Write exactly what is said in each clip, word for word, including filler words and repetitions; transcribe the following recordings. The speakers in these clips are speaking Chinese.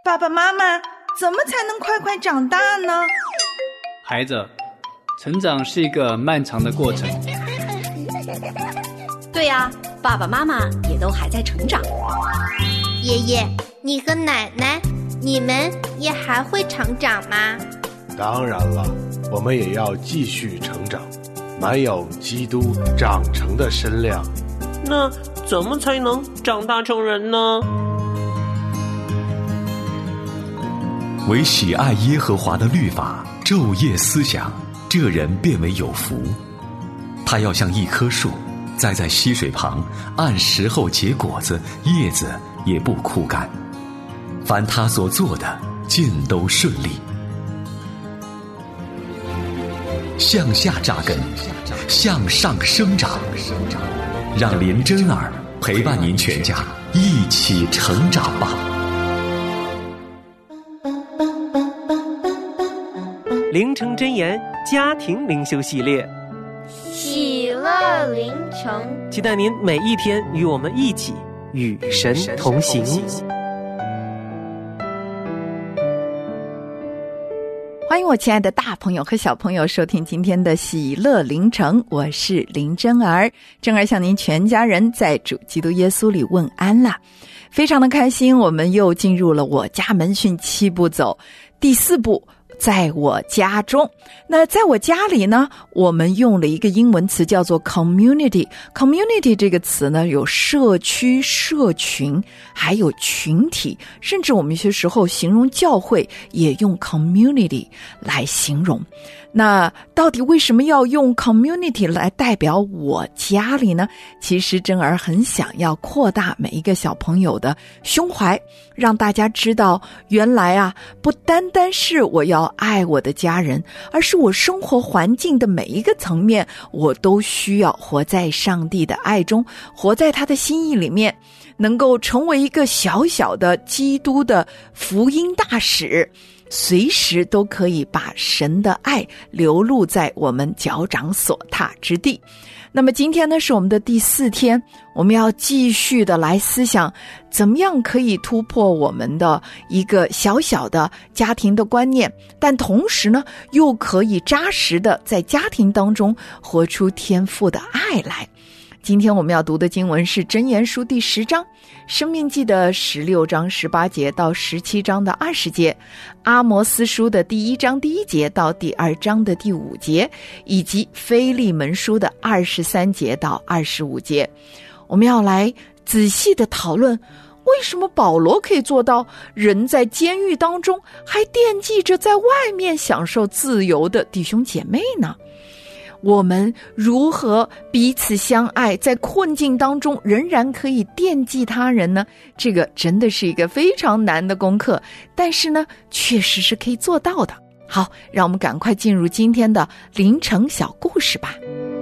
爸爸妈妈，怎么才能快快长大呢？ 孩子，成长是一个漫长的过程。 对呀，爸爸妈妈也都还在成长。 爷爷，你和奶奶，你们也还会成长吗？ 当然了，我们也要继续成长，满有基督长成的身量。 那怎么才能长大成人呢？ 唯喜爱耶和华的律法，昼夜思想，这人便为有福。他要像一棵树，栽在溪水旁，按时候结果子，叶子也不枯干。凡他所做的，尽都顺利。向下扎根，向上生长，让林真儿陪伴您全家一起成长吧。 灵城真言家庭灵修系列， 喜乐灵城， 期待您每一天与我们一起与神同行。 欢迎我亲爱的大朋友和小朋友收听今天的喜乐灵城，我是林真儿。真儿向您全家人在主基督耶稣里问安啦，非常的开心，我们又进入了我家门训七步走第四步，在我家中。那在我家里呢，我们用了一个英文词叫做 community。 community 这个词呢，有社区、社群，还有群体，甚至我们有些时候形容教会也用 community 来形容。那到底为什么要用 community 来代表我家里呢？其实真儿很想要扩大每一个小朋友的胸怀，让大家知道原来啊，不单单是我要爱我的家人，而是我生活环境的每一个层面，我都需要活在上帝的爱中，活在他的心意里面，能够成为一个小小的基督的福音大使，随时都可以把神的爱流露在我们脚掌所踏之地。那么今天呢，是我们的第四天，我们要继续的来思想怎么样可以突破我们的一个小小的家庭的观念，但同时呢，又可以扎实的在家庭当中活出天父的爱来。今天我们要读的经文是箴言书第十章，生命记的十六章十八节到十七章的二十节，阿摩斯书的第一章第一节到第二章的第五节，以及腓利门书的二十三节到二十五节。我们要来仔细的讨论，为什么保罗可以做到人在监狱当中还惦记着在外面享受自由的弟兄姐妹呢？我们如何彼此相爱，在困境当中仍然可以惦记他人呢？这个真的是一个非常难的功课，但是呢，确实是可以做到的。好，让我们赶快进入今天的灵城小故事吧。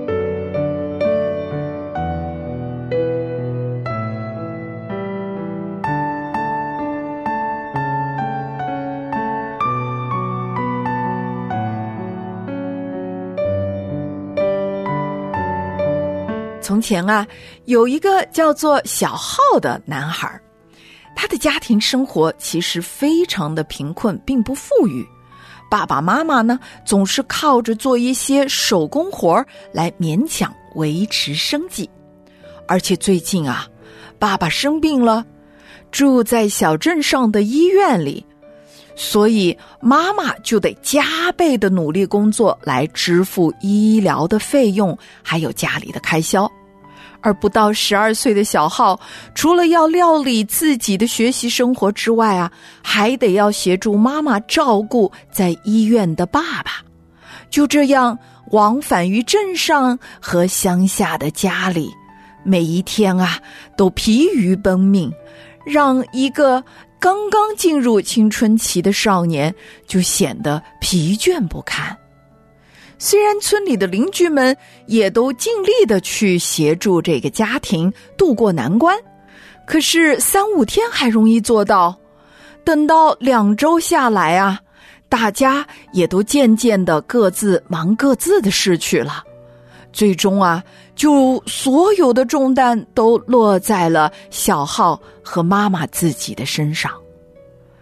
从前啊，有一个叫做小浩的男孩，他的家庭生活其实非常的贫困，并不富裕。爸爸妈妈呢，总是靠着做一些手工活来勉强维持生计。而且最近啊，爸爸生病了，住在小镇上的医院里，所以妈妈就得加倍的努力工作来支付医疗的费用，还有家里的开销。而不到十二岁的小浩，除了要料理自己的学习生活之外啊，还得要协助妈妈照顾在医院的爸爸。就这样往返于镇上和乡下的家里，每一天啊都疲于奔命，让一个刚刚进入青春期的少年就显得疲倦不堪。虽然村里的邻居们也都尽力的去协助这个家庭渡过难关，可是三五天还容易做到，等到两周下来啊，大家也都渐渐的各自忙各自的事去了。最终啊，就所有的重担都落在了小浩和妈妈自己的身上。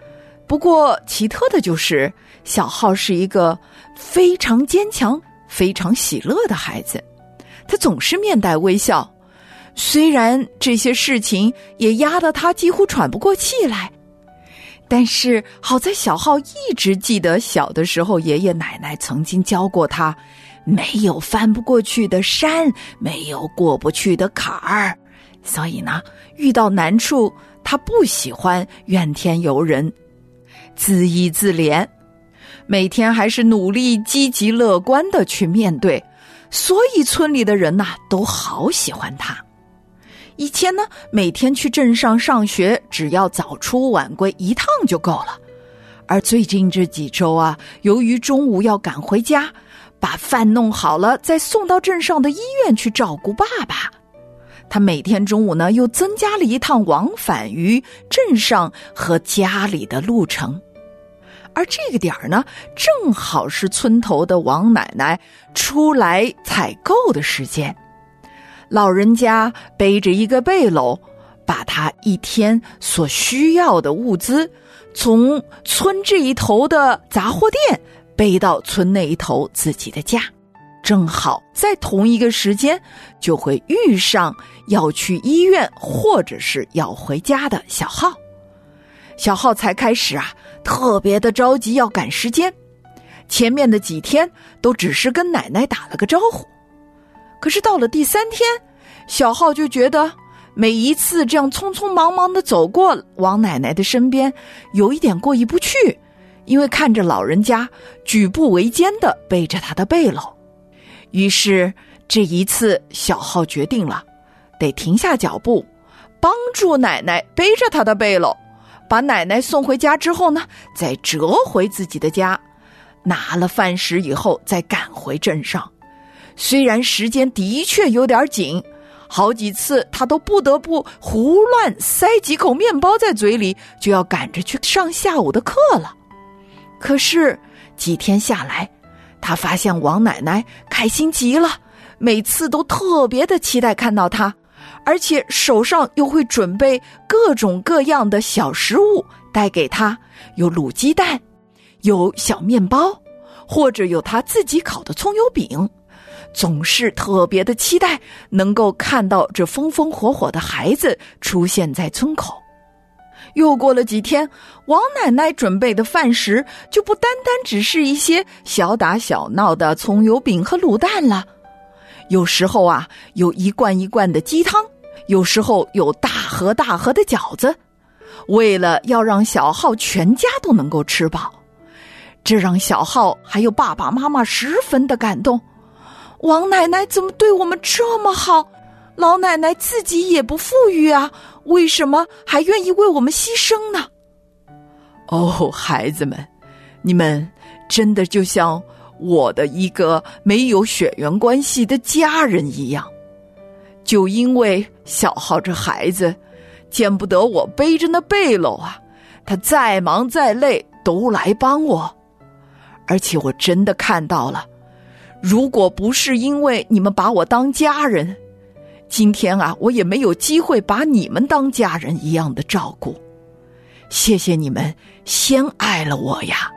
不过奇特的就是小浩是一个非常坚强非常喜乐的孩子，他总是面带微笑，虽然这些事情也压得他几乎喘不过气来，但是好在小浩一直记得小的时候爷爷奶奶曾经教过他，没有翻不过去的山，没有过不去的坎儿，所以呢，遇到难处他不喜欢怨天尤人，自缢自怜，每天还是努力积极乐观地去面对，所以村里的人呐、啊、都好喜欢他。以前呢，每天去镇上上学，只要早出晚归一趟就够了。而最近这几周啊，由于中午要赶回家，把饭弄好了，再送到镇上的医院去照顾爸爸。他每天中午呢，又增加了一趟往返于镇上和家里的路程。而这个点儿呢，正好是村头的王奶奶出来采购的时间。老人家背着一个背篓，把他一天所需要的物资从村这一头的杂货店背到村那一头自己的家，正好在同一个时间就会遇上要去医院或者是要回家的小浩。小浩才开始啊，特别的着急要赶时间，前面的几天都只是跟奶奶打了个招呼。可是到了第三天，小浩就觉得每一次这样匆匆忙忙地走过王奶奶的身边，有一点过意不去，因为看着老人家举步维艰地背着他的背篓。于是这一次小浩决定了，得停下脚步，帮助奶奶背着他的背篓，把奶奶送回家之后呢，再折回自己的家，拿了饭食以后再赶回镇上。虽然时间的确有点紧，好几次他都不得不胡乱塞几口面包在嘴里，就要赶着去上下午的课了。可是几天下来，他发现王奶奶开心极了，每次都特别的期待看到他，而且手上又会准备各种各样的小食物带给他，有卤鸡蛋，有小面包，或者有他自己烤的葱油饼，总是特别的期待能够看到这风风火火的孩子出现在村口。又过了几天，王奶奶准备的饭食就不单单只是一些小打小闹的葱油饼和卤蛋了，有时候啊，有一罐一罐的鸡汤，有时候有大盒大盒的饺子，为了要让小浩全家都能够吃饱。这让小浩还有爸爸妈妈十分的感动。王奶奶怎么对我们这么好？老奶奶自己也不富裕啊，为什么还愿意为我们牺牲呢？哦，孩子们，你们真的就像我的一个没有血缘关系的家人一样。就因为小浩这孩子见不得我背着那背篓啊，他再忙再累都来帮我。而且我真的看到了，如果不是因为你们把我当家人，今天啊，我也没有机会把你们当家人一样的照顾。谢谢你们先爱了我呀。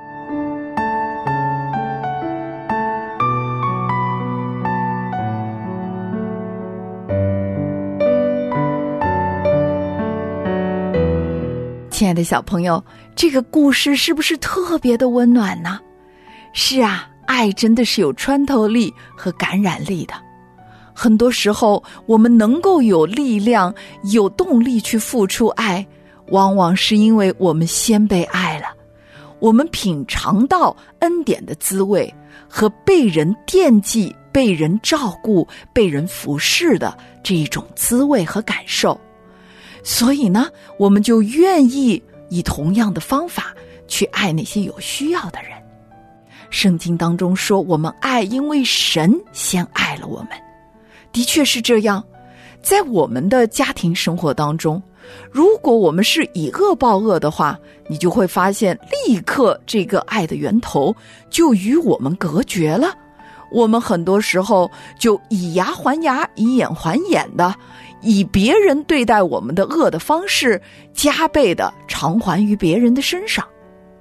亲爱的小朋友，这个故事是不是特别的温暖呢？是啊，爱真的是有穿透力和感染力的。很多时候我们能够有力量有动力去付出爱，往往是因为我们先被爱了，我们品尝到恩典的滋味和被人惦记被人照顾被人服侍的这一种滋味和感受，所以呢，我们就愿意以同样的方法去爱那些有需要的人。圣经当中说，我们爱因为神先爱了我们。的确是这样，在我们的家庭生活当中，如果我们是以恶报恶的话，你就会发现立刻这个爱的源头就与我们隔绝了。我们很多时候就以牙还牙以眼还眼的，以别人对待我们的恶的方式加倍的偿还于别人的身上。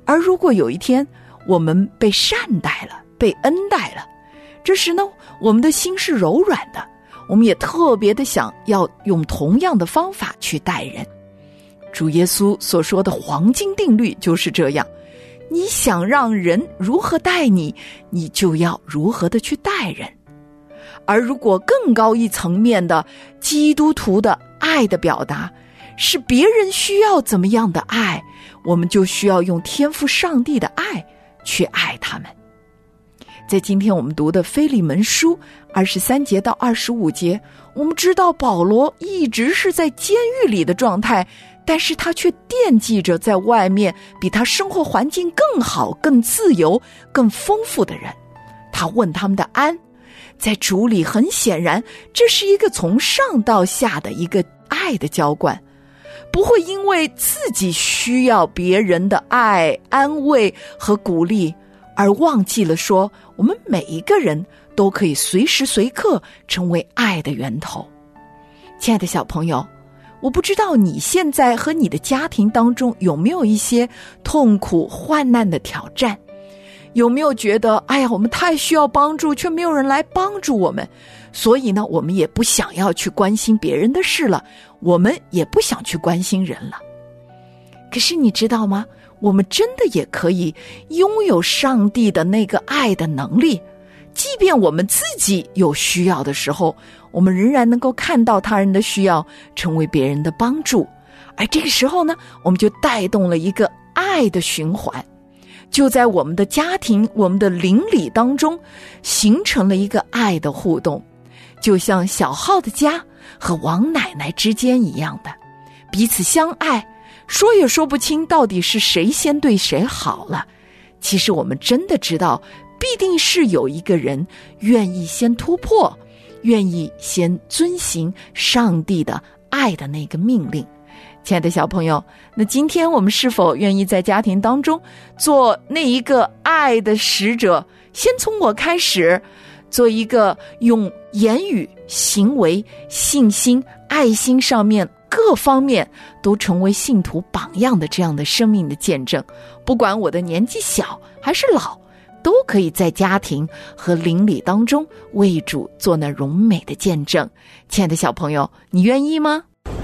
而如果有一天我们被善待了，被恩待了，这时呢，我们的心是柔软的，我们也特别的想要用同样的方法去待人。主耶稣所说的黄金定律就是这样，你想让人如何待你，你就要如何的去待人。而如果更高一层面的基督徒的爱的表达，是别人需要怎么样的爱，我们就需要用天父上帝的爱去爱他们。在今天我们读的腓利门书二十三节到二十五节，我们知道保罗一直是在监狱里的状态，但是他却惦记着在外面比他生活环境更好、更自由、更丰富的人。他问他们的安，在主里很显然，这是一个从上到下的一个爱的浇灌，不会因为自己需要别人的爱、安慰和鼓励，而忘记了说，我们每一个人都可以随时随刻成为爱的源头。亲爱的小朋友，我不知道你现在和你的家庭当中有没有一些痛苦、患难的挑战，有没有觉得，哎呀，我们太需要帮助，却没有人来帮助我们，所以呢，我们也不想要去关心别人的事了，我们也不想去关心人了。可是你知道吗？我们真的也可以拥有上帝的那个爱的能力，即便我们自己有需要的时候，我们仍然能够看到他人的需要，成为别人的帮助。而这个时候呢，我们就带动了一个爱的循环，就在我们的家庭、我们的邻里当中形成了一个爱的互动，就像小浩的家和王奶奶之间一样的彼此相爱，说也说不清到底是谁先对谁好了。其实我们真的知道，必定是有一个人愿意先突破，愿意先遵行上帝的爱的那个命令。亲爱的小朋友，那今天我们是否愿意在家庭当中做那一个爱的使者？先从我开始，做一个用言语、行为、信心、爱心上面各方面都成为信徒榜样的这样的生命的见证。不管我的年纪小还是老，都可以在家庭和邻里当中为主做那荣美的见证。亲爱的小朋友，你愿意吗？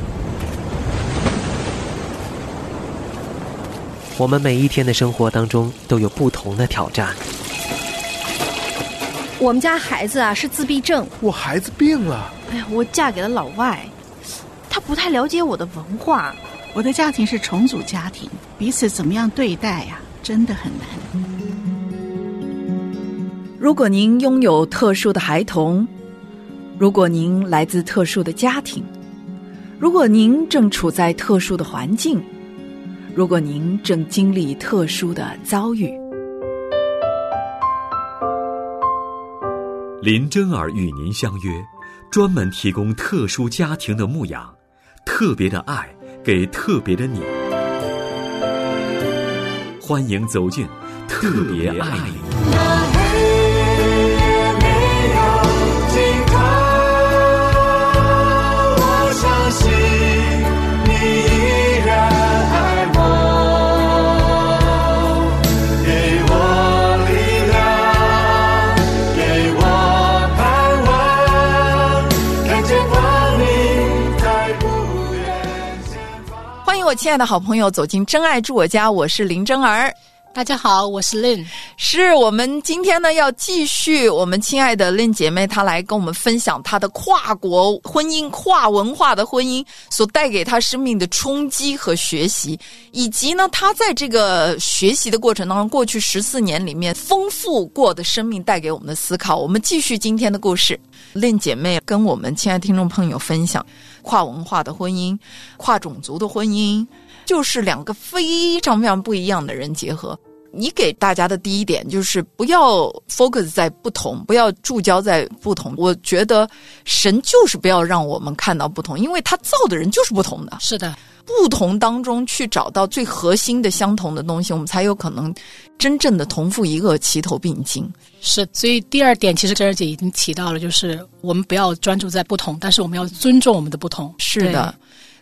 我们每一天的生活当中都有不同的挑战。 我们家孩子啊是自闭症， 我孩子病了。 哎呀，我嫁给了老外，他不太了解我的文化。我的家庭是重组家庭，彼此怎么样对待呀、啊，真的很难。 如果您拥有特殊的孩童，如果您来自特殊的家庭，如果您正处在特殊的环境，如果您正经历特殊的遭遇， 林真儿与您相约，专门提供特殊家庭的牧养，特别的爱给特别的你。欢迎走进特别爱你。 我亲爱的好朋友走进真爱住我家，我是林真儿。 大家好，我是 Lin。 是我们今天呢要继续我们亲爱的 Lin 姐妹，她来跟我们分享她的跨国婚姻、跨文化的婚姻所带给她生命的冲击和学习，以及呢她在这个学习的过程当中，过去十四年里面丰富过的生命带给我们的思考。我们继续今天的故事， Lin 姐妹跟我们亲爱的听众朋友分享跨文化的婚姻、跨种族的婚姻，就是两个非常非常不一样的人结合。你给大家的第一点就是不要 focus 在不同，不要注焦在不同。我觉得神就是不要让我们看到不同，因为他造的人就是不同的。 是的， 不同当中去找到最核心的相同的东西，我们才有可能真正的同父异母，齐头并进。 是，所以第二点其实真儿姐已经提到了，就是我们不要专注在不同，但是我们要尊重我们的不同。 是的。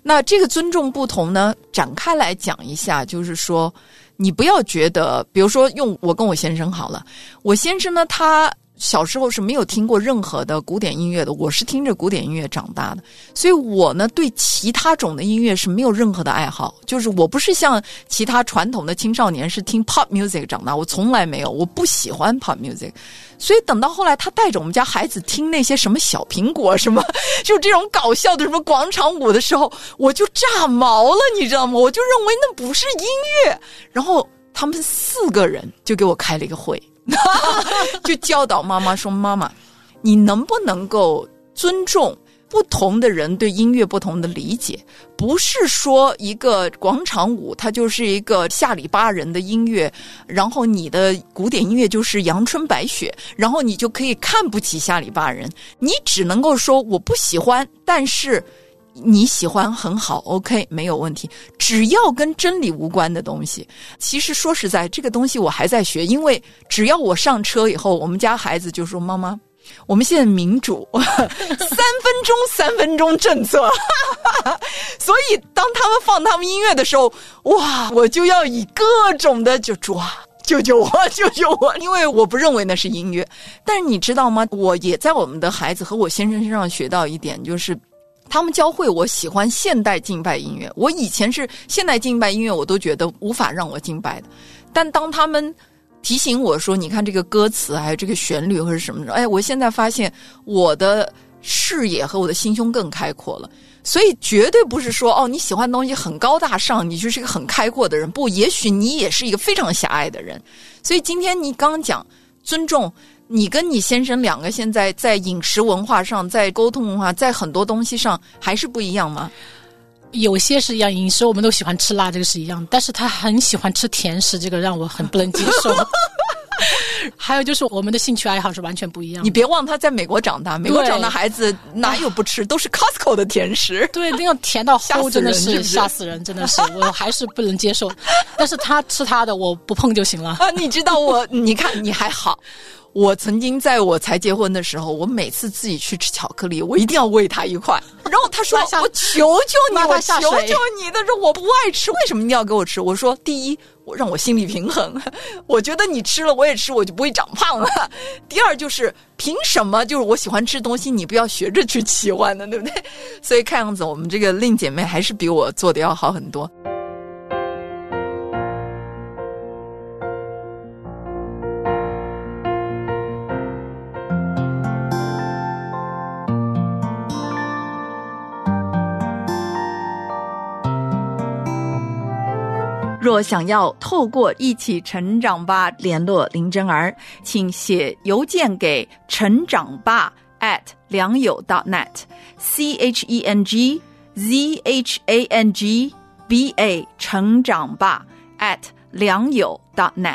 那这个尊重不同呢，展开来讲一下，就是说你不要觉得，比如说用我跟我先生好了，我先生呢他小时候是没有听过任何的古典音乐的，我是听着古典音乐长大的，所以我呢对其他种的音乐是没有任何的爱好，就是我不是像其他传统的青少年是听 pop music 长大，我从来没有，我不喜欢 pop music。所以等到后来他带着我们家孩子听那些什么小苹果什么就这种搞笑的什么广场舞的时候，我就炸毛了，你知道吗？我就认为那不是音乐。然后他们四个人就给我开了一个会就教导妈妈说，妈妈你能不能够尊重不同的人对音乐不同的理解，不是说一个广场舞它就是一个下里巴人的音乐，然后你的古典音乐就是阳春白雪，然后你就可以看不起下里巴人，你只能够说我不喜欢，但是你喜欢很好 OK 没有问题，只要跟真理无关的东西。其实说实在这个东西我还在学，因为只要我上车以后，我们家孩子就说妈妈我们现在民主三分钟三分钟政策所以当他们放他们音乐的时候，哇我就要以各种的就抓救救我救救我，因为我不认为那是音乐。但是你知道吗，我也在我们的孩子和我先生身上学到一点，就是他们教会我喜欢现代敬拜音乐。我以前是现代敬拜音乐我都觉得无法让我敬拜的，但当他们提醒我说你看这个歌词还有这个旋律或者什么的，哎，我现在发现我的视野和我的心胸更开阔了。所以绝对不是说哦你喜欢的东西很高大上你就是一个很开阔的人，不，也许你也是一个非常狭隘的人。所以今天你刚刚讲尊重，你跟你先生两个现在在饮食文化上，在沟通文化，在很多东西上还是不一样吗？ 有些是一样，饮食我们都喜欢吃辣，这个是一样，但是他很喜欢吃甜食，这个让我很不能接受还有就是我们的兴趣爱好是完全不一样的。 你别忘他在美国长大，美国长大孩子哪有不吃，都是 Costco 的甜食。 对，那种甜到齁真的是吓死人，真的是我还是不能接受但是他吃他的，我不碰就行了啊！你知道我你看你还好，我曾经在我才结婚的时候，我每次自己去吃巧克力，我一定要喂他一块。然后他说：“我求求你，我求求你。”他说：“我不爱吃，为什么你要给我吃？”我说：“第一，我让我心理平衡，我觉得你吃了我也吃，我就不会长胖了。第二就是凭什么就是我喜欢吃东西，你不要学着去喜欢的，对不对？所以看样子我们这个令姐妹还是比我做的要好很多。”若想要透过一起成长吧联络林真儿，请写邮件给成长吧 at 良友 .net C H E N G Z H A N G B A 成长吧 at 良友 .net。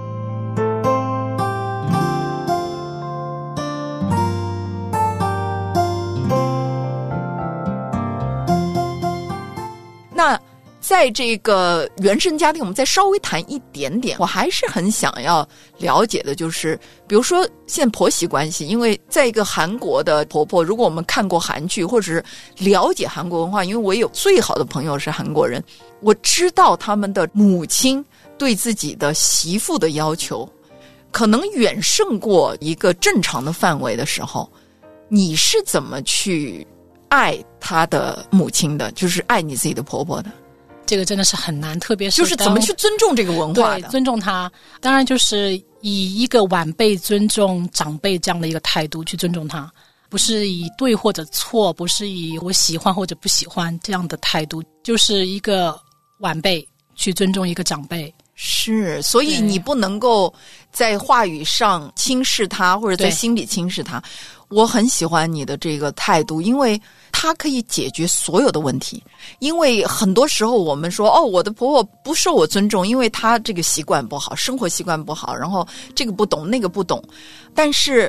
那在这个原生家庭我们再稍微谈一点点，我还是很想要了解的就是比如说现在婆媳关系，因为在一个韩国的婆婆，如果我们看过韩剧或者是了解韩国文化，因为我有最好的朋友是韩国人，我知道他们的母亲对自己的媳妇的要求可能远胜过一个正常的范围的时候，你是怎么去爱她的母亲的，就是爱你自己的婆婆的？ 这个真的是很难，特别是就是怎么去尊重这个文化的。 对，尊重他，当然就是以一个晚辈尊重长辈这样的一个态度去尊重他，不是以对或者错，不是以我喜欢或者不喜欢这样的态度，就是一个晚辈去尊重一个长辈。 是，所以你不能够在话语上轻视他，或者在心里轻视他。我很喜欢你的这个态度，因为它可以解决所有的问题。因为很多时候我们说哦，我的婆婆不受我尊重，因为她这个习惯不好，生活习惯不好，然后这个不懂那个不懂。但是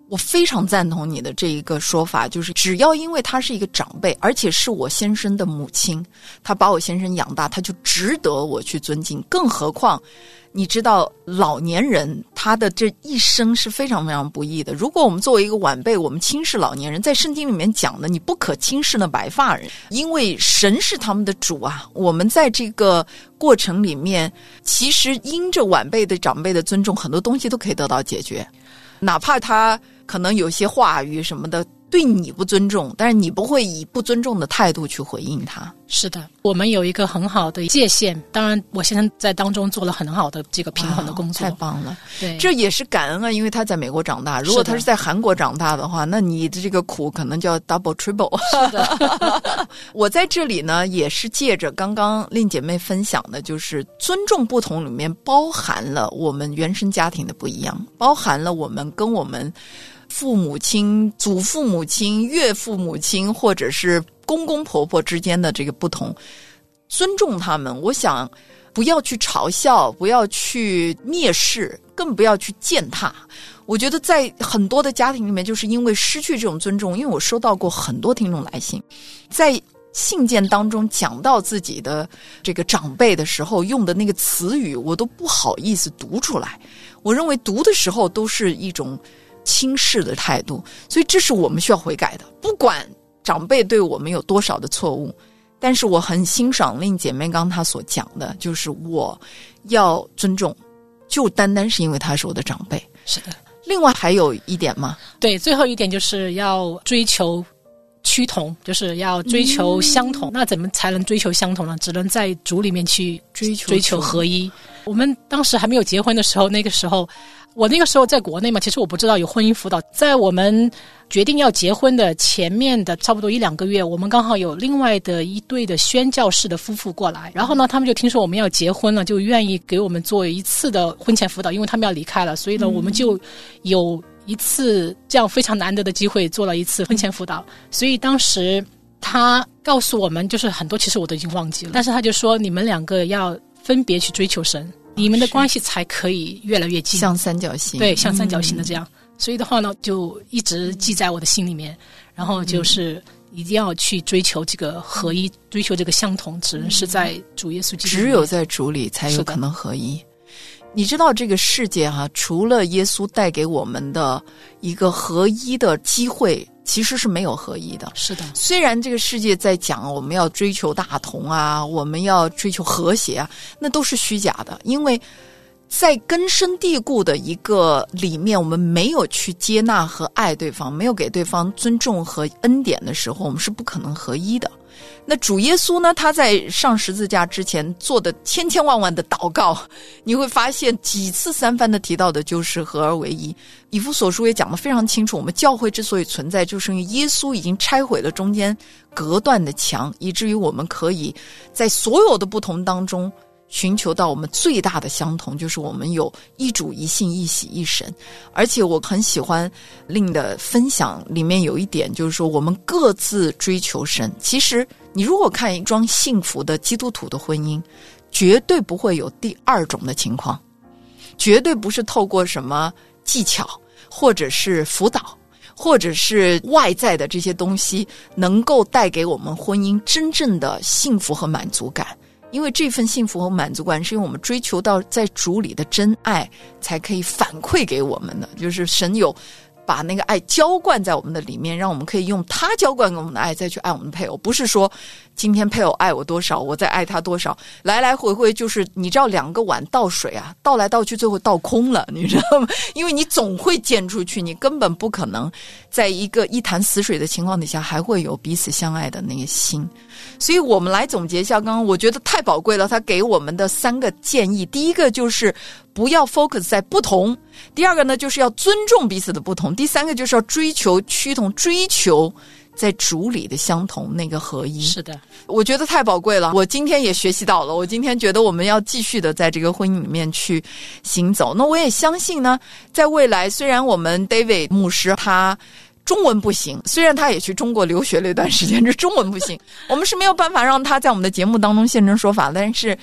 我非常赞同你的这一个说法，就是只要因为他是一个长辈，而且是我先生的母亲，他把我先生养大，他就值得我去尊敬。更何况你知道老年人他的这一生是非常非常不易的，如果我们作为一个晚辈，我们轻视老年人，在圣经里面讲的你不可轻视那白发人，因为神是他们的主啊。我们在这个过程里面，其实因着晚辈的长辈的尊重，很多东西都可以得到解决，哪怕他可能有些话语什么的对你不尊重，但是你不会以不尊重的态度去回应他。 是的，我们有一个很好的界限，当然我先生在当中做了很好的这个平衡的工作。 太棒了， 对， 这也是感恩啊，因为他在美国长大，如果他是在韩国长大的话，那你的这个苦可能就要 double triple。 是的我在这里呢也是借着刚刚令姐妹分享的，就是尊重不同里面包含了我们原生家庭的不一样，包含了我们跟我们父母亲、祖父母亲、岳父母亲或者是公公婆婆之间的这个不同，尊重他们。我想不要去嘲笑，不要去蔑视，更不要去践踏。我觉得在很多的家庭里面，就是因为失去这种尊重，因为我收到过很多听众来信，在信件当中讲到自己的这个长辈的时候用的那个词语，我都不好意思读出来。我认为读的时候都是一种轻视的态度，所以这是我们需要悔改的。不管长辈对我们有多少的错误，但是我很欣赏令姐妹刚她所讲的，就是我要尊重，就单单是因为他是我的长辈。 是的。 另外还有一点吗？ 对，最后一点就是要追求趋同，就是要追求相同、嗯、那怎么才能追求相同呢？只能在主里面去追求追求合一。我们当时还没有结婚的时候，那个时候我那个时候在国内嘛，其实我不知道有婚姻辅导。在我们决定要结婚的前面的差不多一两个月，我们刚好有另外的一对的宣教士的夫妇过来，然后呢他们就听说我们要结婚了，就愿意给我们做一次的婚前辅导，因为他们要离开了，所以呢、嗯、我们就有一次这样非常难得的机会做了一次婚前辅导。所以当时他告诉我们，就是很多其实我都已经忘记了，但是他就说你们两个要分别去追求神，你们的关系才可以越来越近， 像三角形。 对，像三角形的这样、嗯、所以的话呢就一直记在我的心里面，然后就是一定要去追求这个合一、嗯、追求这个相同，只能是在主耶稣基督里面， 只有在主里才有可能合一。你知道这个世界哈、啊，除了耶稣带给我们的一个合一的机会，其实是没有合一的。 是的， 虽然这个世界在讲我们要追求大同啊，我们要追求和谐啊，那都是虚假的。因为在根深蒂固的一个里面，我们没有去接纳和爱对方，没有给对方尊重和恩典的时候，我们是不可能合一的。那主耶稣呢，他在上十字架之前做的千千万万的祷告，你会发现几次三番的提到的就是合而为一。以弗所书也讲得非常清楚，我们教会之所以存在，就是因为耶稣已经拆毁了中间隔断的墙，以至于我们可以在所有的不同当中寻求到我们最大的相同，就是我们有一主一信一喜一神。而且我很喜欢令的分享里面有一点，就是说我们各自追求神。其实你如果看一桩幸福的基督徒的婚姻，绝对不会有第二种的情况，绝对不是透过什么技巧或者是辅导或者是外在的这些东西能够带给我们婚姻真正的幸福和满足感。因为这份幸福和满足感是因为我们追求到在主里的真爱才可以反馈给我们的，就是神有把那个爱浇灌在我们的里面，让我们可以用他浇灌给我们的爱再去爱我们的配偶。不是说今天配偶爱我多少，我再爱他多少，来来回回就是你知道两个碗倒水啊，倒来倒去最后倒空了，你知道吗？因为你总会溅出去，你根本不可能在一个一潭死水的情况底下还会有彼此相爱的那个心。所以我们来总结一下刚刚我觉得太宝贵了，他给我们的三个建议。第一个就是不要 focus 在不同，第二个呢就是要尊重彼此的不同，第三个就是要追求趋同，追求在主里的相同，那个合一。 是的， 我觉得太宝贵了，我今天也学习到了，我今天觉得我们要继续的在这个婚姻里面去行走。那我也相信呢，在未来虽然我们 David 牧师他中文不行，虽然他也去中国留学了一段时间，这中文不行，我们是没有办法让他在我们的节目当中现身说法，但是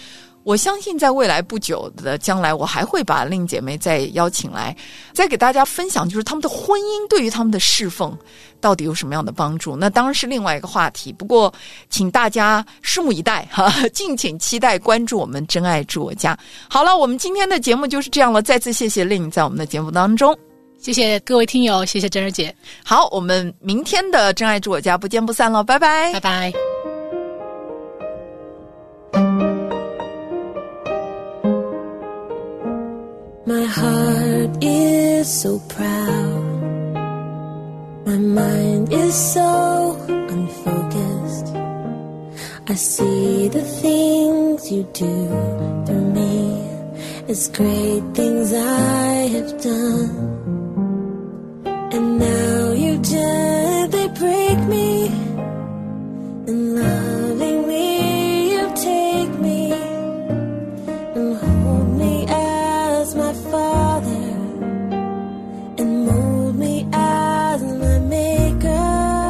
我相信在未来不久的将来，我还会把令姐妹再邀请来，再给大家分享，就是他们的婚姻对于他们的侍奉到底有什么样的帮助。那当然是另外一个话题，不过请大家拭目以待哈，敬请期待关注我们真爱住我家。好了，我们今天的节目就是这样了，再次谢谢令在我们的节目当中。 谢谢各位听友，谢谢珍儿姐。 好，我们明天的真爱住我家不见不散了，拜拜， 拜拜。 My heart is so proud. My mind is so unfocused. I see the things you do through me as great things I have done. And now you gently break me, and lovingly you take me and hold me as my Father, and mold me as my Maker.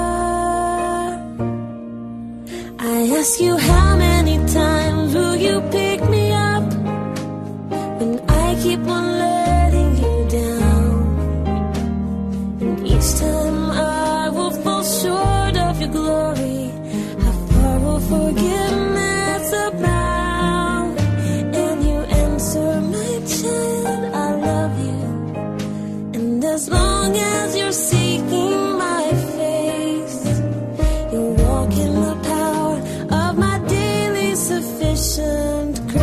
I ask you, how many times will you pick me up when I keep on letting you down? And each time I will fall short of your glory, how far will forgiveness abound? And you answer, my child, I love you. And as long as you're seeking my face, you'll walk in the power of my daily sufficient grace.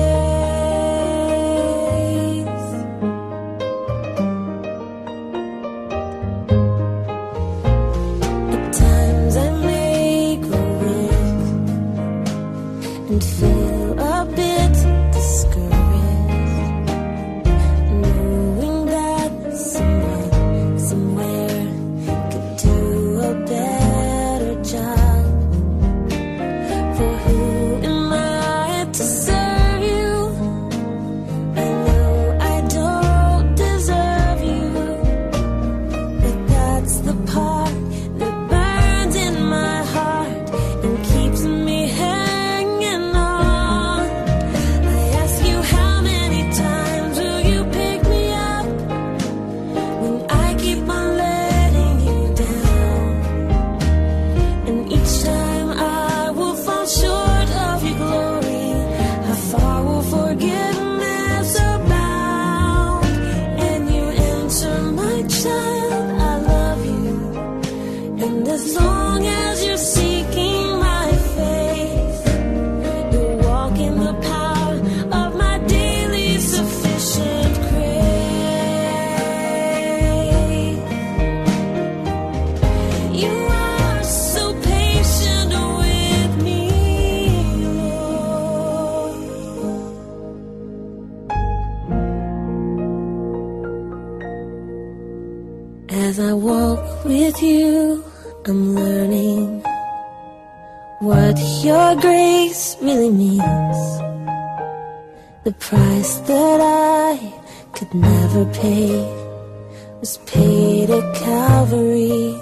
At times I may grow weak and feel a bit discouraged, knowing that someone somewhere could do a better job. For who am I to serve you? I know I don't deserve you, but that's the part that burns in my heart and keeps me hanging on. I ask you, how many times will you pick me up when I keep on letting you down? And each time I will fall short of your glory, how far will forgiveness abound? And you answer, my child, I love you. And as long as you're seeking my face, you'll walk in the power of my daily sufficient grace. You are so patient with me, Lord. As I walk with you, I'm learning what your grace really means. The price that I could never pay was paid at Calvary.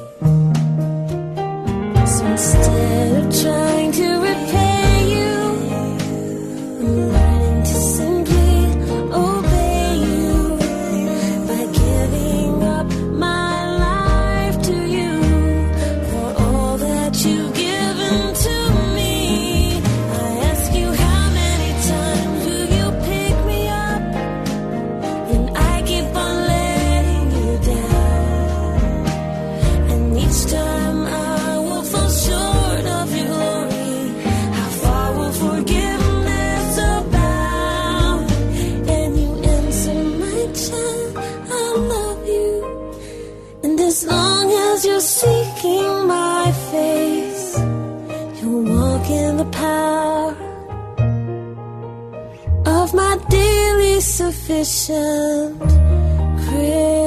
So instead of trying to repay you, I'm learning to simply obey you by giving up my life to you for all that you've given to me. I ask you, how many times will you pick me up when I keep on letting you down? And each time I will fall short of your glory, how far will forgiveness abound? And you answer, my child, I love you. And as long as you're seeking my face, you'll walk in the power of my daily sufficient grace.